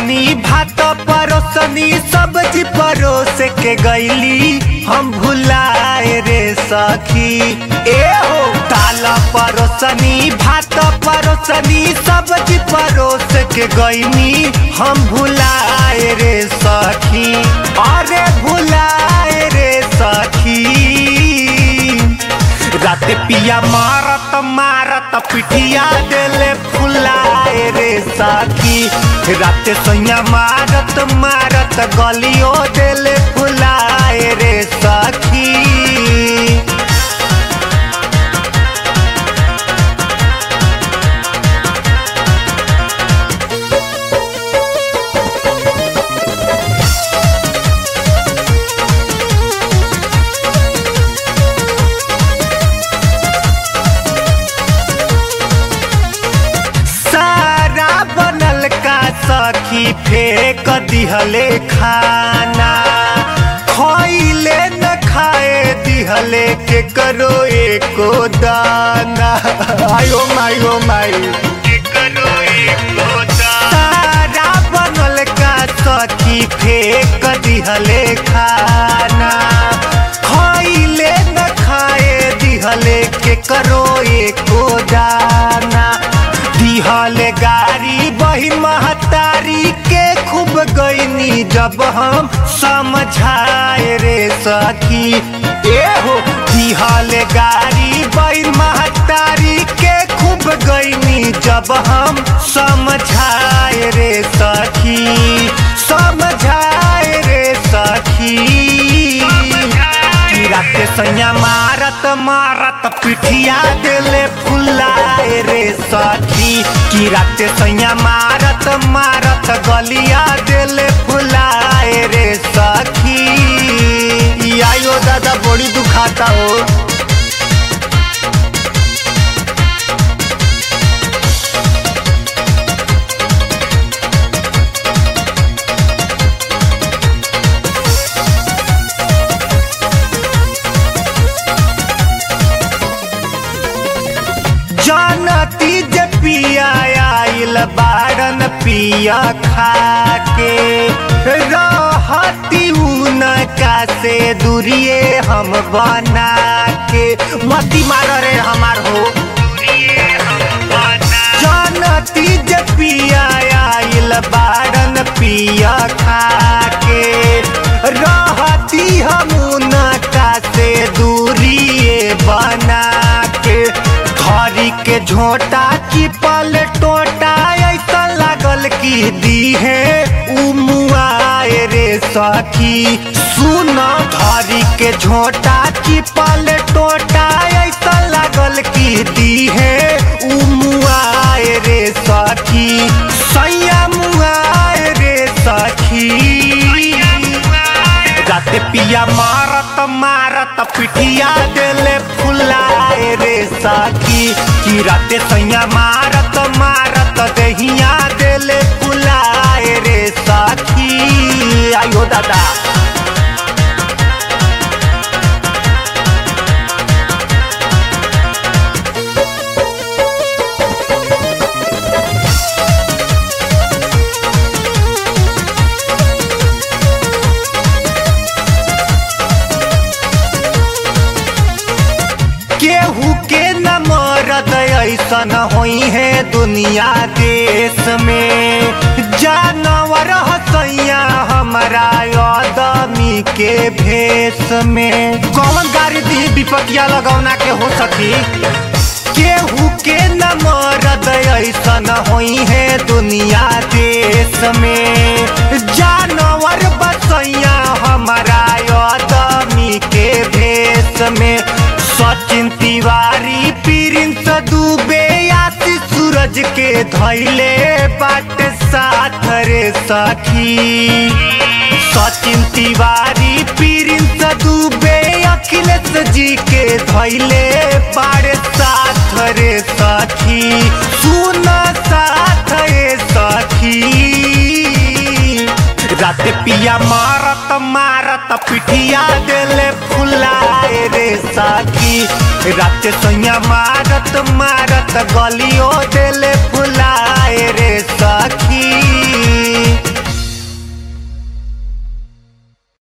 परोसनी भात परोसनी सब्जी परोस के गईली हम भुलाए रे सखी। ए हो दाल परोसनी भात परोसनी सब्जी परोस के गईनी हम भुलाए रे सखी। अरे भुलाए रे सखी। रात पिया मारत मारत पिठिया देले फुलाए रे सखी। रात सैया मारत मारत गलियो देले फुलाए रे सखी। सखी फेंक दिहले खाना खइले न खाए दिहले के करो एको दाना। आयो माई के करो एको दाना। सारा बनल का सखी फेंक दिहले खाना खइले न खाए दिहले के करो एको दाना। दिहले गारी बहिन महतारी के खूब गईनी जब हम समझाए रे सखी। ए हो दिहले गारी बहिन महतारी के खूब गईनी जब हम समझाए रे सखी। समझाए रे सखी। रात सैया मारत मारत पिठिया देले फुलाए रे सखी। की रात सैया मारत मारत गलिया देले फुलाए रे सखी। आयो दादा बड़ी दुखाता हो। जानती जे पिया आइल बारन पिया खाके रहती उनका से दूरिए हम बना के। मती मार रे हमार हो। जानती जे पिया आइल बारन पिया खाके रहती हम उनका से दूरिए बना के। हरी के झोटा चिपल टोटा ऐसा लागल की दी है उमुआए रे सखी। सुना हरी के झोटा चिपल टोटा ऐसा लागल की दी है उमुआए रे सखी। सैया मुआए रे सखी। रात पिया मारत मारत पिठिया देले फुलाए रे सखी। की रात सैया मारत मारत दहिया देले फुलाए रे सखी। आयो दादा। केहू के न मरद ऐसन होई है दुनिया देश में। जानवर हसैया हमारा आदमी के भेष में। कौन गाड़ी दी विपतिया लगौना के हो सकी। केहू के न मरद ऐसन होई है दुनिया देश में। जानवर बसैया हमारा आदमी के भेष में। सचिन तिवारी प्रिंस दुबे आशीष सूरज के धैले बाट साथ रे सखी। सचिन तिवारी प्रिंस दुबे अखिलेश जी के धैले बाट साथ रे सखी। सुन साथ रे सखी। रात पिया मारत मारत पिठिया देले फुलाए रे सखी। रात सैया मारत मारत गलियो देले